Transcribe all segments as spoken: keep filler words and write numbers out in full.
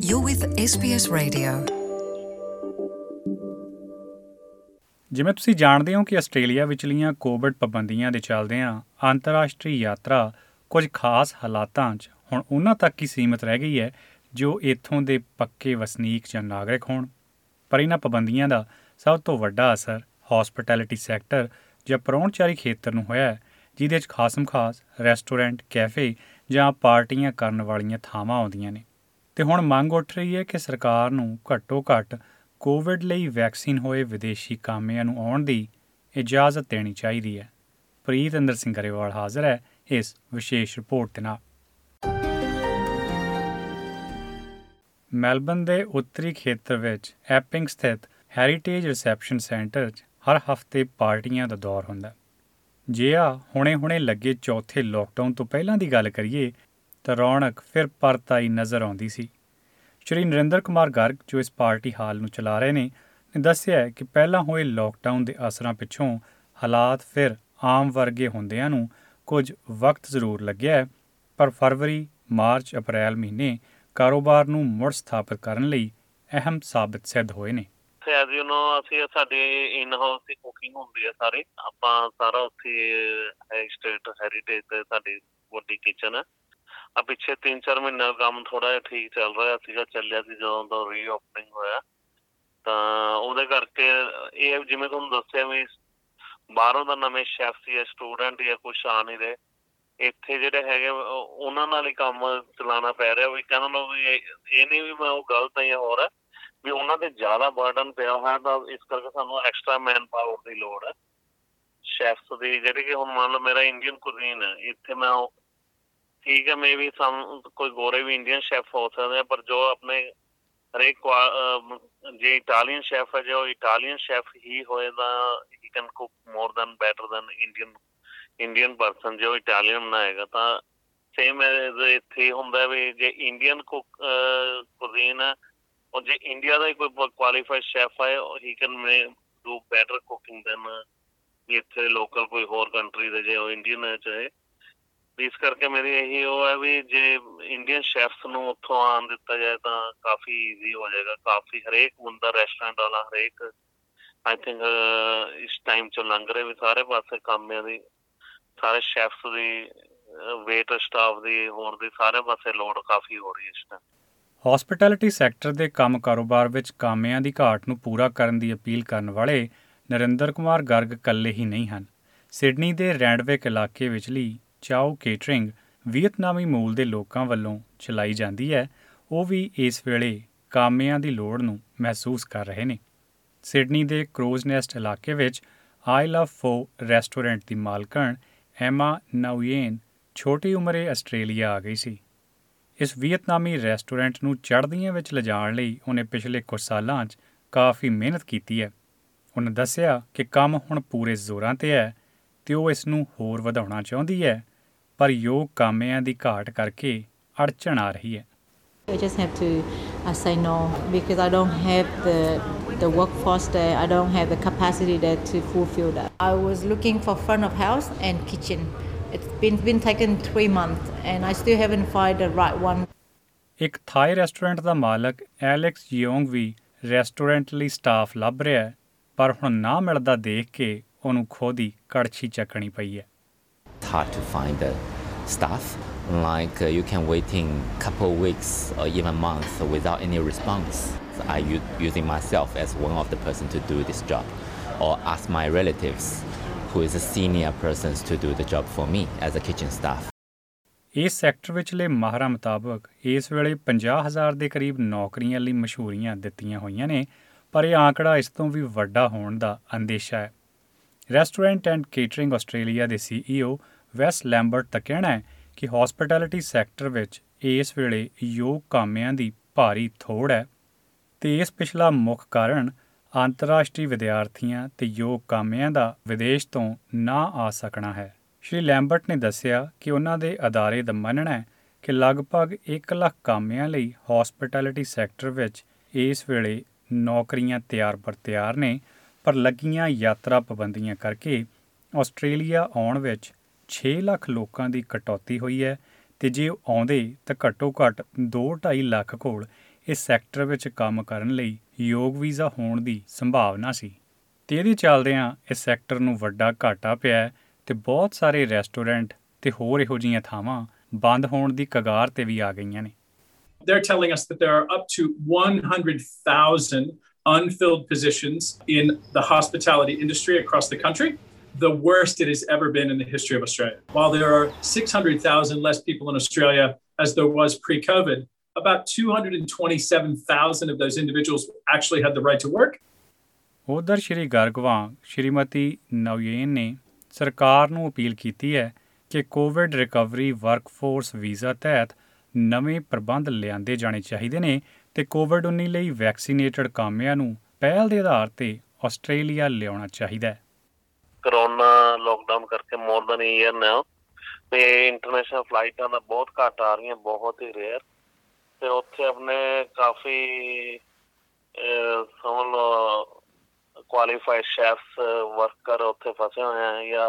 You're with S B S Radio. ਜਿਵੇਂ ਤੁਸੀਂ ਜਾਣਦੇ ਹੋ ਕਿ ਆਸਟ੍ਰੇਲੀਆ ਵਿਚਲੀਆਂ ਕੋਵਿਡ ਪਾਬੰਦੀਆਂ ਦੇ ਚੱਲਦਿਆਂ ਅੰਤਰਰਾਸ਼ਟਰੀ ਯਾਤਰਾ ਕੁਝ ਖਾਸ ਹਾਲਾਤਾਂ 'ਚ ਹੁਣ ਉਹਨਾਂ ਤੱਕ ਹੀ ਸੀਮਿਤ ਰਹਿ ਗਈ ਹੈ ਜੋ ਇੱਥੋਂ ਦੇ ਪੱਕੇ ਵਸਨੀਕ ਜਾਂ ਨਾਗਰਿਕ ਹੋਣ। ਪਰ ਇਹਨਾਂ ਪਾਬੰਦੀਆਂ ਦਾ ਸਭ ਤੋਂ ਵੱਡਾ ਅਸਰ ਹੌਸਪਿਟੈਲਿਟੀ ਸੈਕਟਰ ਜਾਂ ਪਰਾਹੁਣਚਾਰੀ ਖੇਤਰ ਨੂੰ ਹੋਇਆ ਹੈ, ਜਿਹਦੇ 'ਚ ਖਾਸਮ ਖਾਸ ਰੈਸਟੋਰੈਂਟ, ਕੈਫੇ ਜਾਂ ਪਾਰਟੀਆਂ ਕਰਨ ਵਾਲੀਆਂ ਥਾਵਾਂ ਆਉਂਦੀਆਂ ਨੇ। ਅਤੇ ਹੁਣ ਮੰਗ ਉੱਠ ਰਹੀ ਹੈ ਕਿ ਸਰਕਾਰ ਨੂੰ ਘੱਟੋ ਘੱਟ ਕੋਵਿਡ ਲਈ ਵੈਕਸੀਨ ਹੋਏ ਵਿਦੇਸ਼ੀ ਕਾਮਿਆਂ ਨੂੰ ਆਉਣ ਦੀ ਇਜਾਜ਼ਤ ਦੇਣੀ ਚਾਹੀਦੀ ਹੈ। ਪ੍ਰੀਤ ਇੰਦਰ ਸਿੰਘ ਗਰੇਵਾਲ ਹਾਜ਼ਰ ਹੈ ਇਸ ਵਿਸ਼ੇਸ਼ ਰਿਪੋਰਟ ਦੇ ਨਾਲ। ਮੈਲਬਨ ਦੇ ਉੱਤਰੀ ਖੇਤਰ ਵਿੱਚ ਐਪਿੰਗ ਸਥਿਤ ਹੈਰੀਟੇਜ ਰਿਸੈਪਸ਼ਨ ਸੈਂਟਰ 'ਚ ਹਰ ਹਫ਼ਤੇ ਪਾਰਟੀਆਂ ਦਾ ਦੌਰ ਹੁੰਦਾ। ਜੇ ਆ ਹੁਣੇ-ਹੁਣੇ ਲੱਗੇ ਚੌਥੇ ਲੋਕਡਾਊਨ ਤੋਂ ਪਹਿਲਾਂ ਦੀ ਗੱਲ ਕਰੀਏ ਤਾਂ ਰੌਣਕ ਫਿਰ ਪਰਤ ਆਈ ਨਜ਼ਰ ਆਉਂਦੀ ਸੀ। ਸ਼੍ਰੀ ਨਰਿੰਦਰ ਕੁਮਾਰ ਗਰਗ, ਜੋ ਇਸ ਪਾਰਟੀ ਹਾਲ ਨੂੰ ਚਲਾ ਰਹੇ ਨੇ, ਨੇ ਦੱਸਿਆ ਕਿ ਪਹਿਲਾਂ ਹੋਏ ਲੋਕਡਾਊਨ ਦੇ ਅਸਰਾਂ ਪਿੱਛੋਂ ਹਾਲਾਤ ਫਿਰ ਆਮ ਵਰਗੇ ਹੁੰਦਿਆਂ ਨੂੰ ਕੁਝ ਵਕਤ ਜ਼ਰੂਰ ਲੱਗਿਆ ਹੈ, ਪਰ ਫਰਵਰੀ, ਮਾਰਚ, ਅਪ੍ਰੈਲ ਮਹੀਨੇ ਕਾਰੋਬਾਰ ਨੂੰ ਮੁੜ ਸਥਾਪਿਤ ਕਰਨ ਲਈ ਅਹਿਮ ਸਾਬਿਤ ਸਿੱਧ ਹੋਏ ਨੇ। ਐਜ਼ ਯੂ ਨੋ ਅਸੀਂ ਸਾਡੇ ਇਨ ਹਾਊਸ ਦੀ ਕੁਕਿੰਗ ਹੁੰਦੀ ਹੈ, ਸਾਰੇ ਆਪਾਂ ਸਾਰਾ ਉੱਥੇ ਸਟੇਟ ਹੈਰੀਟੇਜ ਤੇ ਸਾਡੀ ਵੱਡੀ ਕਿਚਨ ਹੈ। ਆ ਪਿੱਛੇ ਤਿੰਨ ਚਾਰ ਮਹੀਨੇ ਦਾ ਕੰਮ ਥੋੜਾ ਜਿਹਾ ਠੀਕ ਚੱਲ ਰਿਹਾ ਸੀਗਾ, ਚੱਲਿਆ ਸੀ ਜਦੋਂ ਦਾ ਰੀਓਪਨਿੰਗ ਹੋਇਆ, ਤਾਂ ਉਹਦੇ ਕਰਕੇ ਇਹ ਜਿਵੇਂ ਤੁਹਾਨੂੰ ਦੱਸਿਆ ਵੀ ਬਾਹਰੋਂ ਦਾ ਨਵੇਂ ਸ਼ੈਫ ਜਾਂ ਸਟੂਡੈਂਟ ਜਾਂ ਕੁਛ ਆ ਨਹੀਂ ਰਹੇ, ਇੱਥੇ ਜਿਹੜੇ ਹੈਗੇ ਉਹਨਾਂ ਨਾਲ ਹੀ ਕੰਮ ਚਲਾਉਣਾ ਪੈ ਰਿਹਾ। ਵੀ ਕਹਿੰਦਾ ਲਓ ਵੀ ਇਹ ਨਹੀਂ ਵੀ ਮੈਂ ਉਹ ਗਲਤ ਹੈ ਜਾਂ ਹੋਰ ਹੈ, ਵੀ ਉਹਨਾਂ ਤੇ ਜ਼ਿਆਦਾ ਬਰਡਨ ਪਿਆ ਹੋਇਆ, ਤਾਂ ਇਸ ਕਰਕੇ ਸਾਨੂੰ ਐਕਸਟਰਾ ਮੈਨ ਪਾਵਰ ਦੀ ਲੋੜ ਹੈ ਸ਼ੈਫਸ ਦੀ, ਜਿਹੜੀ ਕਿ ਹੁਣ ਮੰਨ ਲਓ ਮੇਰਾ ਇੰਡੀਅਨ ਕੁਜ਼ੀਨ ਹੈ, ਇੱਥੇ ਮੈਂ ਠੀਕ ਹੈ ਮੇ ਵੀ ਸਾਨੂੰ ਕੋਈ ਗੋਰੇ ਵੀ ਇੰਡੀਅਨ ਸ਼ੈਫ ਹੋ ਸਕਦੇ ਆ, ਪਰ ਜੋ ਆਪਣੇ ਹਰੇਕ ਜੇ ਇਟਾਲੀਅਨ ਸ਼ੈਫ ਹੈ, ਜੋ ਇਟਾਲੀਅਨ ਸ਼ੈਫ ਹੀ ਹੋਏ ਤਾਂ he can cook more than better than Indian Indian person ਜੋ ਇਟਾਲੀਅਨ ਬਣਾਏਗਾ। ਤਾਂ ਸੇਮ ਇੱਥੇ ਹੁੰਦਾ ਵੀ ਜੇ ਇੰਡੀਅਨ ਕੁਕ ਕੁਜ਼ੀਨ ਹੈ, ਔਰ ਜੇ ਇੰਡੀਆ ਦਾ ਹੀ ਕੋਈ ਕੁਆਲੀਫਾਈਡ ਸ਼ੈਫ ਹੈ, he can may do better cooking than ਇੱਥੇ ਲੋਕਲ ਕੋਈ ਹੋਰ ਕੰਟਰੀ ਦੇ ਜੇ ਉਹ ਇੰਡੀਅਨ ਹੈ ਚਾਹੇ। ਇਸ ਕਰਕੇ ਮੇਰੀ ਇਹੀ ਉਹ ਹੈ ਵੀ ਜੇ ਇੰਡੀਅਨ ਸ਼ੈਫਸ ਨੂੰ ਉੱਥੋਂ ਆਉਣ ਦਿੱਤਾ ਜਾਏ ਤਾਂ ਕਾਫੀ ਈਜ਼ੀ ਹੋ ਜਾਏਗਾ। ਕਾਫੀ ਹਰੇਕ ਬੰਦਾ ਰੈਸਟੋਰੈਂਟ ਵਾਲਾ ਹਰੇਕ ਆਈ ਥਿੰਕ ਇਸ ਟਾਈਮ 'ਚ ਲੰਘ ਰਹੇ ਵੀ ਸਾਰੇ ਪਾਸੇ ਕਾਮਿਆਂ ਦੀ, ਸਾਰੇ ਸ਼ੈਫਸ ਦੀ, ਵੇਟਰ ਸਟਾਫ ਦੀ, ਹੋਰ ਦੀ ਸਾਰੇ ਪਾਸੇ ਲੋੜ ਕਾਫੀ ਹੋ ਰਹੀ ਹੈ ਇਸ ਟਾਈਮ। ਹੌਸਪਿਟੈਲਿਟੀ ਸੈਕਟਰ ਦੇ ਕੰਮ ਕਾਰੋਬਾਰ ਵਿੱਚ ਕਾਮਿਆਂ ਦੀ ਘਾਟ ਨੂੰ ਪੂਰਾ ਕਰਨ ਦੀ ਅਪੀਲ ਕਰਨ ਵਾਲੇ ਨਰਿੰਦਰ ਕੁਮਾਰ ਗਰਗ ਇਕੱਲੇ ਹੀ ਨਹੀਂ ਹਨ। ਸਿਡਨੀ ਦੇ ਰੈਂਡਵਿਕ ਇਲਾਕੇ ਵਿਚਲੀ ਚਾਓ ਕੇਟਰਿੰਗ ਵੀਅਤਨਾਮੀ ਮੂਲ ਦੇ ਲੋਕਾਂ ਵੱਲੋਂ ਚਲਾਈ ਜਾਂਦੀ ਹੈ, ਉਹ ਵੀ ਇਸ ਵੇਲੇ ਕਾਮਿਆਂ ਦੀ ਲੋੜ ਨੂੰ ਮਹਿਸੂਸ ਕਰ ਰਹੇ ਨੇ। ਸਿਡਨੀ ਦੇ ਕਰੋਜ਼ ਨੈਸਟ ਇਲਾਕੇ ਵਿੱਚ ਆਈ ਲਵ ਫੋ ਰੈਸਟੋਰੈਂਟ ਦੀ ਮਾਲਕਣ ਐਮਾ ਨਾਉਯੇਨ ਛੋਟੀ ਉਮਰੇ ਆਸਟ੍ਰੇਲੀਆ ਆ ਗਈ ਸੀ। ਇਸ ਵੀਅਤਨਾਮੀ ਰੈਸਟੋਰੈਂਟ ਨੂੰ ਚੜ੍ਹਦੀਆਂ ਵਿੱਚ ਲਿਜਾਣ ਲਈ ਉਹਨੇ ਪਿਛਲੇ ਕੁਝ ਸਾਲਾਂ 'ਚ ਕਾਫੀ ਮਿਹਨਤ ਕੀਤੀ ਹੈ। ਉਹਨੇ ਦੱਸਿਆ ਕਿ ਕੰਮ ਹੁਣ ਪੂਰੇ ਜ਼ੋਰਾਂ 'ਤੇ ਹੈ ਅਤੇ ਉਹ ਇਸ ਨੂੰ ਹੋਰ ਵਧਾਉਣਾ ਚਾਹੁੰਦੀ ਹੈ, ਪਰ ਯੋਗ ਕਾਮਿਆਂ ਦੀ ਘਾਟ ਕਰਕੇ ਅੜਚਣ ਆ ਰਹੀ ਹੈ। I just have to uh, say no because I don't have the the workforce there. I don't have the capacity there to fulfill that. I was looking for front of house and kitchen. It's been been taken three months and I still haven't found the right one. ਇੱਕ ਥਾਈ restaurant ਦਾ ਮਾਲਕ Alex Yong ਵੀ restaurant ਲਈ staff ਲੱਭ ਰਿਹਾ ਹੈ, ਪਰ ਹੁਣ ਨਾ ਮਿਲਦਾ ਦੇਖ ਕੇ ਉਹਨੂੰ ਖੁਦ ਹੀ ਕੜਛੀ ਚੱਕਣੀ ਪਈ ਹੈ। It's hard to find the staff. Like uh, you can waiting couple weeks or even months without any response. So I u- using myself as one of the person to do this job, or ask my relatives, who is a senior persons, to do the job for me as a kitchen staff. ਇਸ sector ਵਿਚਲੇ ਮਾਹਰਾਂ ਮੁਤਾਬਕ ਇਸ ਵੇਲੇ ਪੰਜਾਹ ਹਜ਼ਾਰ ਦੇ ਕਰੀਬ ਨੌਕਰੀਆਂ ਲਈ ਮਸ਼ਹੂਰੀਆਂ ਦਿੱਤੀਆਂ ਹੋਈਆਂ ਨੇ, ਪਰ ਇਹ ਆંકੜਾ ਇਸ ਤੋਂ ਵੀ ਵੱਡਾ ਹੋਣ ਦਾ ਅੰਦੇਸ਼ਾ ਹੈ। ਰੈਸਟੋਰੈਂਟ ਐਂਡ ਕੇਟਰਿੰਗ ਆਸਟ੍ਰੇਲੀਆ ਦੇ ਸੀ ਈ ਓ ਵੈਸ ਲੈਂਬਰਟ ਦਾ ਕਹਿਣਾ ਹੈ ਕਿ ਹੌਸਪਿਟੈਲਿਟੀ ਸੈਕਟਰ ਵਿੱਚ ਇਸ ਵੇਲੇ ਯੋਗ ਕਾਮਿਆਂ ਦੀ ਭਾਰੀ ਥੋੜ੍ਹ ਹੈ ਅਤੇ ਇਸ ਪਿਛਲਾ ਮੁੱਖ ਕਾਰਨ ਅੰਤਰਰਾਸ਼ਟਰੀ ਵਿਦਿਆਰਥੀਆਂ ਅਤੇ ਯੋਗ ਕਾਮਿਆਂ ਦਾ ਵਿਦੇਸ਼ ਤੋਂ ਨਾ ਆ ਸਕਣਾ ਹੈ। ਸ਼੍ਰੀ ਲੈਂਬਰਟ ਨੇ ਦੱਸਿਆ ਕਿ ਉਹਨਾਂ ਦੇ ਅਦਾਰੇ ਦਾ ਮੰਨਣਾ ਹੈ ਕਿ ਲਗਭਗ ਇੱਕ ਲੱਖ ਕਾਮਿਆਂ ਲਈ ਹੌਸਪਿਟੈਲਿਟੀ ਸੈਕਟਰ ਵਿੱਚ ਇਸ ਵੇਲੇ ਨੌਕਰੀਆਂ ਤਿਆਰ ਬਰ ਤਿਆਰ ਨੇ, ਪਰ ਲੱਗੀਆਂ ਯਾਤਰਾ ਪਾਬੰਦੀਆਂ ਕਰਕੇ ਆਸਟ੍ਰੇਲੀਆ ਆਉਣ ਵਿੱਚ ਛੇ ਲੱਖ ਲੋਕਾਂ ਦੀ ਕਟੌਤੀ ਹੋਈ ਹੈ ਅਤੇ ਜੇ ਉਹ ਆਉਂਦੇ ਤਾਂ ਘੱਟੋ ਘੱਟ ਦੋ ਢਾਈ ਲੱਖ ਕੋਲ ਇਸ ਸੈਕਟਰ ਵਿੱਚ ਕੰਮ ਕਰਨ ਲਈ ਯੋਗ ਵੀਜ਼ਾ ਹੋਣ ਦੀ ਸੰਭਾਵਨਾ ਸੀ ਅਤੇ ਇਹਦੇ ਚੱਲਦਿਆਂ ਇਸ ਸੈਕਟਰ ਨੂੰ ਵੱਡਾ ਘਾਟਾ ਪਿਆ ਅਤੇ ਬਹੁਤ ਸਾਰੇ ਰੈਸਟੋਰੈਂਟ ਅਤੇ ਹੋਰ ਇਹੋ ਜਿਹੀਆਂ ਥਾਵਾਂ ਬੰਦ ਹੋਣ ਦੀ ਕਗਾਰ 'ਤੇ ਵੀ ਆ ਗਈਆਂ ਨੇ। They're telling us that there are up to one hundred thousand unfilled positions in the hospitality industry across the country, the worst it has ever been in the history of Australia. While there are six hundred thousand less people in Australia as there was pre-COVID, about two hundred twenty-seven thousand of those individuals actually had the right to work. ਉੱਧਰ ਸ਼੍ਰੀ ਗਰਗ ਵਾਂਗ ਸ਼੍ਰੀਮਤੀ ਨਵਯੇਨ ਨੇ ਸਰਕਾਰ ਨੂੰ appeal ਕੀਤੀ ਹੈ ਕਿ Covid recovery workforce visa ਤਹਿਤ ਨਵੇਂ ਪ੍ਰਬੰਧ ਲਿਆਂਦੇ ਜਾਣੇ ਚਾਹੀਦੇ ਨੇ ਅਤੇ ਕੋਵਿਡ ਉੱਨੀ ਲਈ ਵੈਕਸੀਨੇਟਡ ਕਾਮਿਆਂ ਨੂੰ ਪਹਿਲ ਦੇ ਆਧਾਰ 'ਤੇ ਆਸਟ੍ਰੇਲੀਆ ਲਿਆਉਣਾ ਚਾਹੀਦਾ ਹੈ। ਕਰੋਨਾ ਲੋਕਡਾਊਨ ਕਰਕੇ ਮੋਰ ਦੈਨ ਈਅਰ ਨਾਓ ਤੇ ਇੰਟਰਨੈਸ਼ਨਲ ਫਲਾਈਟਾਂ ਦਾ ਬਹੁਤ ਘੱਟ ਆ ਰਹੀਆਂ, ਬਹੁਤ ਹੀ ਰੇਅਰ, ਤੇ ਉੱਥੇ ਆਪਣੇ ਕਾਫੀ ਸਮਝ ਲਓ ਕੁਆਲੀਫਾਈਡ ਸ਼ੈਫਸ ਵਰਕਰ ਉੱਥੇ ਫਸੇ ਹੋਏ ਆ ਜਾਂ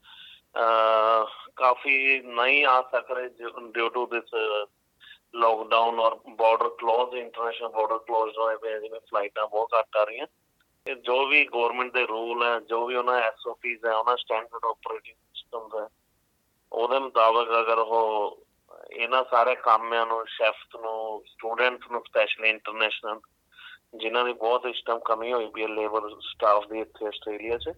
ਕਾਫੀ ਨਹੀਂ ਆ ਸਕ ਰਹੇ ਡਿਊ ਟੂ ਦਿਸ ਲੋਕਡਾਊਨ ਔਰ border close, international border close ਹੋਏ ਪਏ, ਜਿਵੇਂ ਫਲਾਈਟਾਂ ਬਹੁਤ ਘੱਟ ਆ ਰਹੀਆਂ। ਤੇ ਜੋ ਵੀ ਗੌਰਮੈਂਟ ਦੇ ਰੂਲ ਹੈ, ਜੋ ਵੀ ਉਹਨਾਂ ਐਸ ਓ ਪੀਜ਼ ਹੈ, ਉਹਨਾਂ ਸਟੈਂਡਰਡ ਆਪਰੇਟਿੰਗ ਸਿਸਟਮਸ ਹੈ, ਉਹਦੇ ਮੁਤਾਬਕ ਅਗਰ ਉਹ ਇਹਨਾਂ ਸਾਰੇ ਕਾਮਿਆਂ ਨੂੰ, ਸ਼ੈਫਸ ਨੂੰ, ਸਟੂਡੈਂਟਸ ਨੂੰ, ਸਪੈਸ਼ਲੀ ਇੰਟਰਨੈਸ਼ਨਲ ਜਿਨ੍ਹਾਂ ਦੀ ਬਹੁਤ ਇਸ ਟਾਈਮ ਕਮੀ ਹੋਈ ਪਈ ਹੈ ਲੇਬਰ ਸਟਾਫ ਦੀ ਇੱਥੇ ਆਸਟ੍ਰੇਲੀਆ 'ਚ,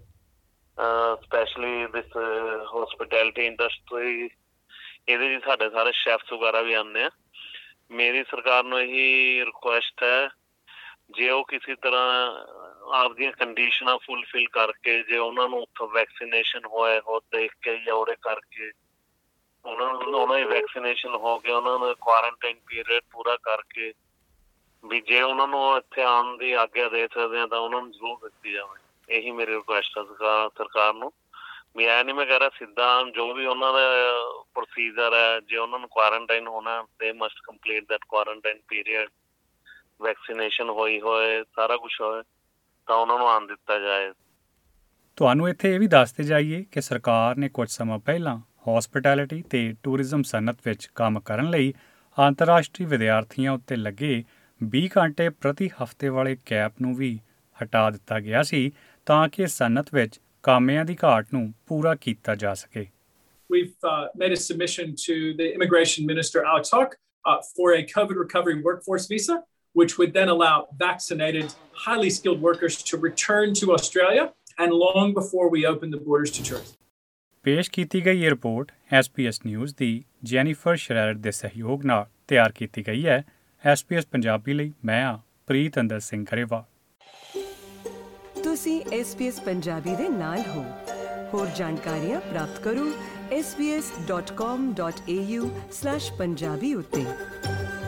ਸਪੈਸ਼ਲੀ ਦਿਸ ਹੋਸਪਿਟੈਲਿਟੀ ਇੰਡਸਟਰੀ, ਇਹਦੇ 'ਚ ਸਾਡੇ ਸਾਰੇ ਸ਼ੈਫਸ ਵਗੈਰਾ ਵੀ ਆਉਂਦੇ ਆ। ਮੇਰੀ ਸਰਕਾਰ ਨੂੰ ਇਹੀ ਰਿਕੁਐਸਟ ਹੈ, ਜੇ ਉਹ ਕਿਸੇ ਤਰ੍ਹਾਂ ਆਪਦੀਆਂ ਕੰਡੀਸ਼ਨਾਂ ਫੁਲਫਿਲ ਕਰਕੇ, ਜੇ ਉਹਨਾਂ ਨੂੰ ਉੱਥੋਂ ਵੈਕਸੀਨੇਸ਼ਨ ਹੋਏ ਹੋ ਦੇਖ ਕੇ ਜਾਂ ਉਹਦੇ ਕਰਕੇ ਉਹਨਾਂ ਨੂੰ ਉਹਨਾਂ ਦੀ ਵੈਕਸੀਨੇਸ਼ਨ ਹੋ ਕੇ ਉਹਨਾਂ ਨੂੰ ਕੁਆਰੰਟਾਈਨ ਪੀਰੀਅਡ ਪੂਰਾ ਕਰਕੇ ਵੀ ਜੇ ਉਹਨਾਂ ਨੂੰ ਇੱਥੇ ਆਉਣ ਦੀ ਆਗਿਆ ਦੇ ਸਕਦੇ ਹਾਂ ਤਾਂ ਉਹਨਾਂ ਨੂੰ ਜ਼ਰੂਰ ਦਿੱਤੀ ਜਾਵੇ। ਇਹੀ ਮੇਰੀ ਰਿਕੁਐਸਟ ਹੈ ਸਰਕਾਰ ਸਰਕਾਰ ਨੂੰ। ਵੀ ਐ ਨਹੀਂ ਮੈਂ ਕਹਿ ਰਿਹਾ ਸਿੱਧਾ ਜੋ ਵੀ ਉਹਨਾਂ ਦਾ ਪ੍ਰੋਸੀਜਰ ਹੈ, ਜੇ ਉਹਨਾਂ ਨੂੰ ਕੁਆਰੰਟਾਈਨ ਹੋਣਾ they must complete that quarantine period, vaccination ਹੋਈ ਹੋਏ, ਸਾਰਾ ਕੁਛ ਹੋਏ ਤਾਂ ਉਹਨਾਂ ਨੂੰ ਆਉਣ ਦਿੱਤਾ ਜਾਏ। ਤੁਹਾਨੂੰ ਇੱਥੇ ਇਹ ਵੀ ਦੱਸਦੇ ਜਾਈਏ ਕਿ ਸਰਕਾਰ ਨੇ ਕੁਝ ਸਮਾਂ ਪਹਿਲਾਂ ਹੌਸਪਿਟੈਲਿਟੀ ਅਤੇ ਟੂਰਿਜ਼ਮ ਸਨਅਤ ਵਿੱਚ ਕੰਮ ਕਰਨ ਲਈ ਅੰਤਰਰਾਸ਼ਟਰੀ ਵਿਦਿਆਰਥੀਆਂ ਉੱਤੇ ਲੱਗੇ ਵੀਹ ਘੰਟੇ ਪ੍ਰਤੀ ਹਫ਼ਤੇ ਵਾਲੇ ਕੈਪ ਨੂੰ ਵੀ ਹਟਾ ਦਿੱਤਾ ਗਿਆ ਸੀ ਤਾਂ ਕਿ ਸਨਅਤ ਵਿੱਚ ਕਾਮਿਆਂ ਦੀ ਘਾਟ ਨੂੰ ਪੂਰਾ ਕੀਤਾ ਜਾ ਸਕੇ। We've uh, made a submission to the Immigration Minister, Alex Hawke, uh, for a COVID recovery workforce visa, which would then allow vaccinated, highly skilled workers to return to Australia and long before we open the borders to tourism. ਪੇਸ਼ ਕੀਤੀ ਗਈ ਇਹ report S P S news ਦੀ Jennifer Scherer ਦੇ ਸਹਿਯੋਗ ਨਾਲ ਤਿਆਰ ਕੀਤੀ ਗਈ ਹੈ। ਐਸ ਪੀ ਐਸ ਪੰਜਾਬੀ ਲਈ ਮੈਂ ਹਾਂ ਪ੍ਰੀਤ ਅੰਦਰ ਸਿੰਘ ਗਰੇਵਾਲ। ਤੁਸੀਂ ਐਸ ਪੀ ਐਸ ਪੰਜਾਬੀ ਦੇ ਨਾਲ ਹੋ। ਹੋਰ ਜਾਣਕਾਰੀਆਂ ਪ੍ਰਾਪਤ ਕਰੋ S B S dot com dot A U slash Punjabi ਉੱਤੇ।